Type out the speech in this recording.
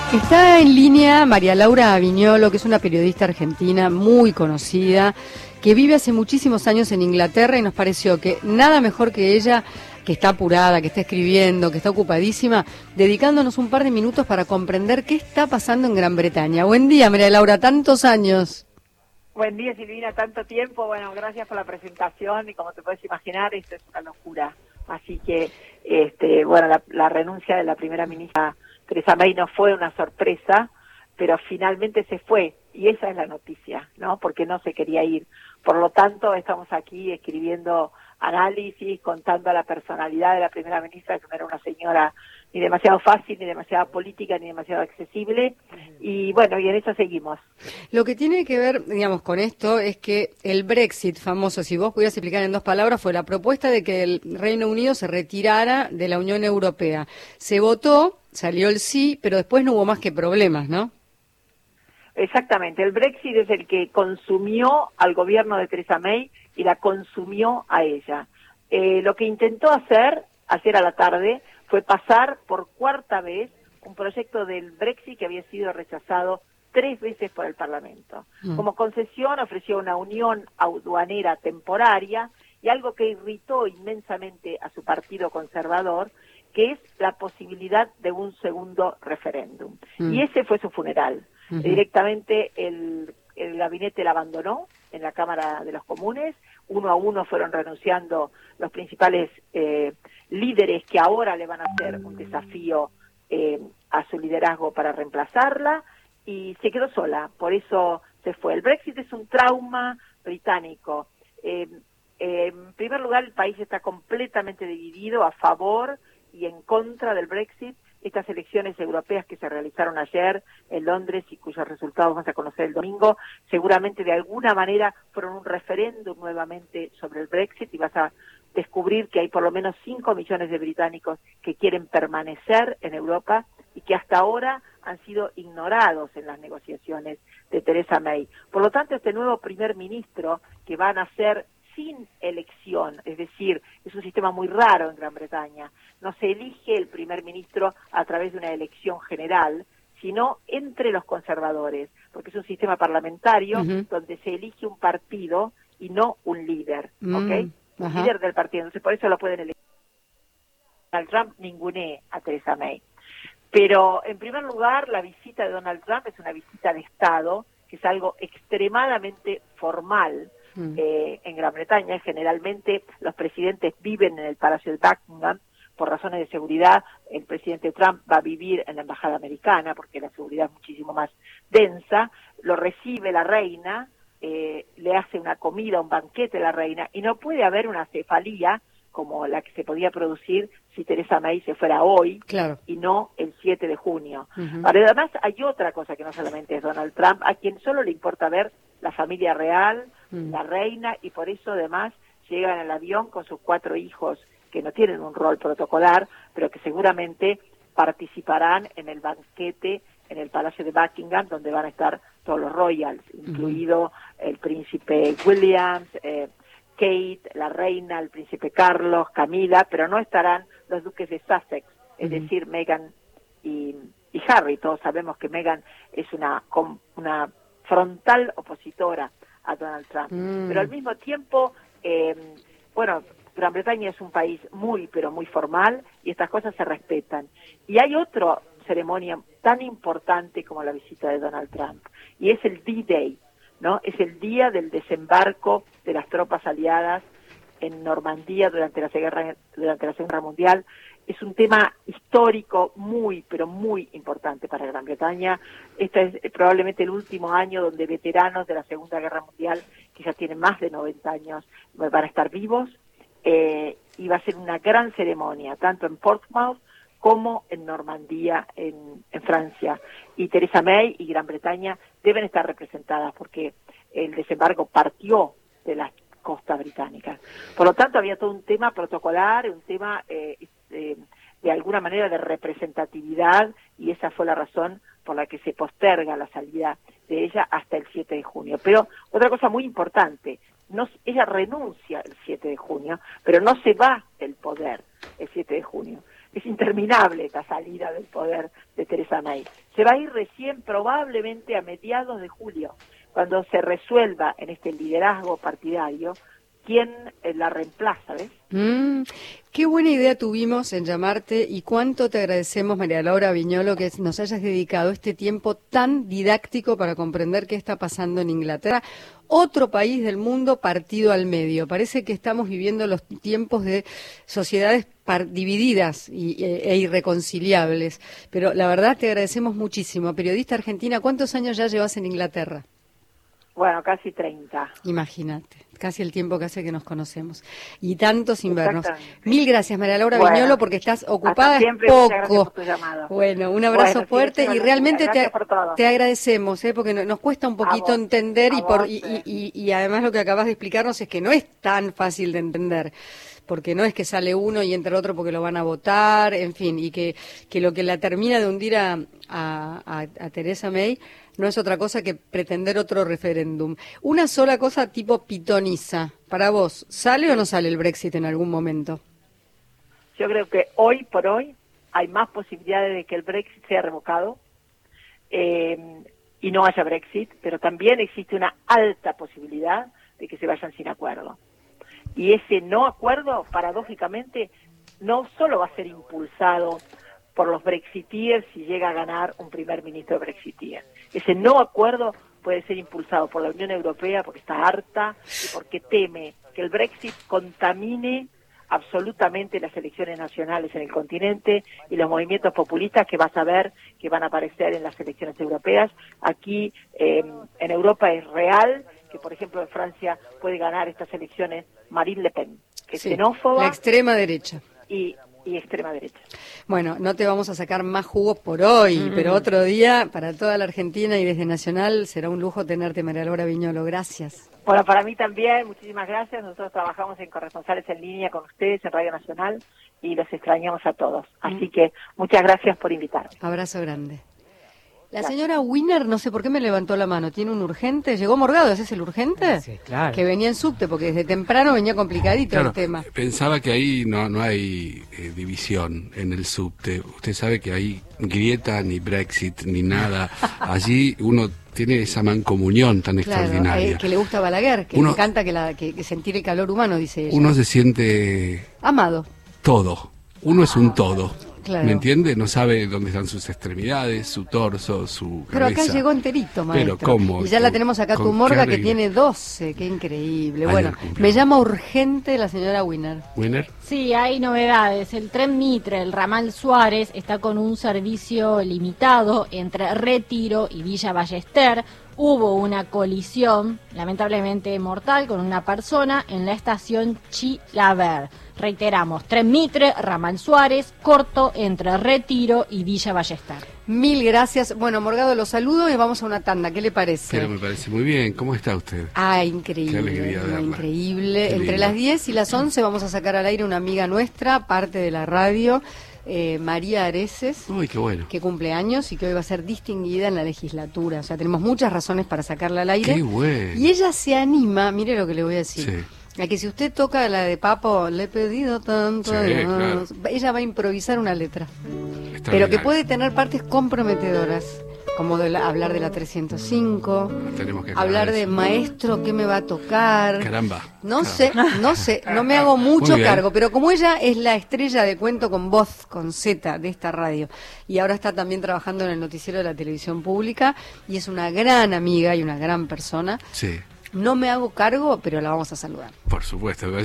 Está en línea María Laura Viñolo, que es una periodista argentina muy conocida, que vive hace muchísimos años en Inglaterra y nos pareció que nada mejor que ella, que está apurada, que está escribiendo, que está ocupadísima, dedicándonos un par de minutos para comprender qué está pasando en Gran Bretaña. Buen día, María Laura, tantos años. Buen día, Silvina, tanto tiempo. Bueno, gracias por la presentación y como te puedes imaginar, esto es una locura. Así que, bueno, la renuncia de la primera ministra Theresa May no fue una sorpresa, pero finalmente se fue y esa es la noticia, ¿no? Porque no se quería ir. Por lo tanto, estamos aquí escribiendo análisis, contando la personalidad de la primera ministra, que no era una señora ni demasiado fácil, ni demasiado política, ni demasiado accesible, y bueno, y en eso seguimos. Lo que tiene que ver, digamos, con esto es que el Brexit famoso, si vos pudieras explicar en dos palabras, fue la propuesta de que el Reino Unido se retirara de la Unión Europea. Se votó, salió el sí, pero después no hubo más que problemas, ¿no? Exactamente, el Brexit es el que consumió al gobierno de Theresa May y la consumió a ella. Lo que intentó hacer, ayer a la tarde, fue pasar por cuarta vez un proyecto del Brexit que había sido rechazado 3 veces por el Parlamento. Como concesión ofreció una unión aduanera temporaria y algo que irritó inmensamente a su partido conservador, que es la posibilidad de un segundo referéndum. Y ese fue su funeral. Directamente el gabinete la abandonó en la Cámara de los Comunes, uno a uno fueron renunciando los principales líderes que ahora le van a hacer un desafío a su liderazgo para reemplazarla, y se quedó sola, por eso se fue. El Brexit es un trauma británico. En primer lugar, el país está completamente dividido a favor y en contra del Brexit. Estas elecciones europeas que se realizaron ayer en Londres y cuyos resultados vamos a conocer el domingo, seguramente de alguna manera fueron un referéndum nuevamente sobre el Brexit, y vas a descubrir que hay por lo menos 5 millones de británicos que quieren permanecer en Europa y que hasta ahora han sido ignorados en las negociaciones de Theresa May. Por lo tanto, este nuevo primer ministro, que van a ser sin elección, es decir, es un sistema muy raro en Gran Bretaña, no se elige el primer ministro a través de una elección general, sino entre los conservadores, porque es un sistema parlamentario donde se elige un partido y no un líder, ¿ok? Un líder del partido, entonces por eso lo pueden elegir. Donald Trump ningunee a Theresa May. Pero, en primer lugar, la visita de Donald Trump es una visita de Estado, que es algo extremadamente formal en Gran Bretaña. Generalmente los presidentes viven en el Palacio de Buckingham. Por razones de seguridad, el presidente Trump va a vivir en la Embajada Americana, porque la seguridad es muchísimo más densa. Lo recibe la reina, le hace una comida, un banquete a la reina, y no puede haber una cefalía como la que se podía producir si Theresa May se fuera hoy, claro, y no el 7 de junio. Pero además hay otra cosa que no solamente es Donald Trump, a quien solo le importa ver la familia real, la reina, y por eso además llegan al avión con sus 4 hijos que no tienen un rol protocolar, pero que seguramente participarán en el banquete en el Palacio de Buckingham, donde van a estar todos los royals, incluido el príncipe William, Kate, la reina, el príncipe Carlos, Camila, pero no estarán los duques de Sussex, es decir, Meghan y Harry. Todos sabemos que Meghan es una frontal opositora a Donald Trump. Pero al mismo tiempo, bueno, Gran Bretaña es un país muy, pero muy formal, y estas cosas se respetan. Y hay otra ceremonia tan importante como la visita de Donald Trump, y es el D-Day, ¿no? Es el día del desembarco de las tropas aliadas en Normandía durante la Segunda Guerra Mundial. Es un tema histórico muy, pero muy importante para Gran Bretaña. Este es probablemente el último año donde veteranos de la Segunda Guerra Mundial, que ya tienen más de 90 años, van a estar vivos, y va a ser una gran ceremonia, tanto en Portsmouth como en Normandía, en Francia. Y Theresa May y Gran Bretaña deben estar representadas porque el desembarco partió de las costas británicas. Por lo tanto, había todo un tema protocolar, un tema de alguna manera de representatividad, y esa fue la razón por la que se posterga la salida de ella hasta el 7 de junio. Pero otra cosa muy importante, ella renuncia el 7 de junio, pero no se va del poder el 7 de junio. Es interminable esta salida del poder de Theresa May. Se va a ir recién probablemente a mediados de julio, cuando se resuelva en este liderazgo partidario quién la reemplaza, ¿ves? Qué buena idea tuvimos en llamarte y cuánto te agradecemos, María Laura Viñolo, que nos hayas dedicado este tiempo tan didáctico para comprender qué está pasando en Inglaterra, otro país del mundo partido al medio. Parece que estamos viviendo los tiempos de sociedades divididas e irreconciliables, pero la verdad te agradecemos muchísimo. Periodista argentina, ¿cuántos años ya llevas en Inglaterra? Bueno, casi 30. Imagínate, casi el tiempo que hace que nos conocemos. Y tantos invernos. Mil gracias, María Laura Viñolo, porque estás ocupada, es poco. Muchas gracias por tu llamado. Bueno, un abrazo fuerte y realmente te agradecemos, porque nos cuesta un poquito entender y además lo que acabas de explicarnos es que no es tan fácil de entender. Porque no es que sale uno y entra otro porque lo van a votar, en fin, y que lo que la termina de hundir a Theresa May no es otra cosa que pretender otro referéndum. Una sola cosa tipo pitoniza. Para vos, ¿sale o no sale el Brexit en algún momento? Yo creo que hoy por hoy hay más posibilidades de que el Brexit sea revocado y no haya Brexit, pero también existe una alta posibilidad de que se vayan sin acuerdo. Y ese no acuerdo, paradójicamente, no solo va a ser impulsado por los brexiteers si llega a ganar un primer ministro brexiteer. Ese no acuerdo puede ser impulsado por la Unión Europea porque está harta y porque teme que el Brexit contamine absolutamente las elecciones nacionales en el continente y los movimientos populistas que vas a ver que van a aparecer en las elecciones europeas. Aquí en Europa es real que, por ejemplo, en Francia puede ganar estas elecciones Marine Le Pen, que es xenófoba. La extrema derecha. Y extrema derecha. Bueno, no te vamos a sacar más jugos por hoy, pero otro día, para toda la Argentina y desde Nacional, será un lujo tenerte, María Laura Viñolo. Gracias. Bueno, para mí también, muchísimas gracias. Nosotros trabajamos en Corresponsales en Línea con ustedes en Radio Nacional y los extrañamos a todos. Así que muchas gracias por invitarme. Abrazo grande. La señora Wiener, no sé por qué me levantó la mano, ¿tiene un urgente? ¿Llegó Morgado? ¿Ese es el urgente? Sí, claro. Que venía en subte, porque desde temprano venía complicadito el tema. Pensaba que ahí no hay división en el subte. Usted sabe que hay grieta, ni Brexit, ni nada. Allí uno tiene esa mancomunión tan extraordinaria. Que le gusta Balaguer, que le encanta que sentir el calor humano, dice ella. Uno se siente... amado. Todo. Uno es un todo. Claro. ¿Me entiende? No sabe dónde están sus extremidades, su torso, su cabeza. Pero acá llegó enterito, maestro. Pero ¿cómo? Y ya la tenemos acá, tu Morga, que tiene 12. Qué increíble. Bueno, me llama urgente la señora Wiener. ¿Wiener? Sí, hay novedades. El tren Mitre, el ramal Suárez, está con un servicio limitado entre Retiro y Villa Ballester. Hubo una colisión, lamentablemente mortal, con una persona en la estación Chilaver. Reiteramos, tren Mitre, ramal Suárez, corto entre Retiro y Villa Ballester. Mil gracias. Bueno, Morgado, los saludo y vamos a una tanda. ¿Qué le parece? Pero me parece muy bien. ¿Cómo está usted? Increíble. Qué alegría verla. Increíble. Entre las 10 y las 11 vamos a sacar al aire una amiga nuestra, parte de la radio, María Areces. Uy, qué bueno. Que cumple años y que hoy va a ser distinguida en la legislatura. O sea, tenemos muchas razones para sacarla al aire. Qué bueno. Y ella se anima, mire lo que le voy a decir. Sí. A que si usted toca la de Papo, le he pedido tanto, claro. Ella va a improvisar una letra. Pero que puede tener partes comprometedoras, como hablar de la 305, hablar de maestro, ¿qué me va a tocar? Caramba. No sé, no me hago mucho cargo, pero como ella es la estrella de Cuento con Voz, con Z, de esta radio, y ahora está también trabajando en el noticiero de la televisión pública, y es una gran amiga y una gran persona. Sí. No me hago cargo, pero la vamos a saludar. Por supuesto.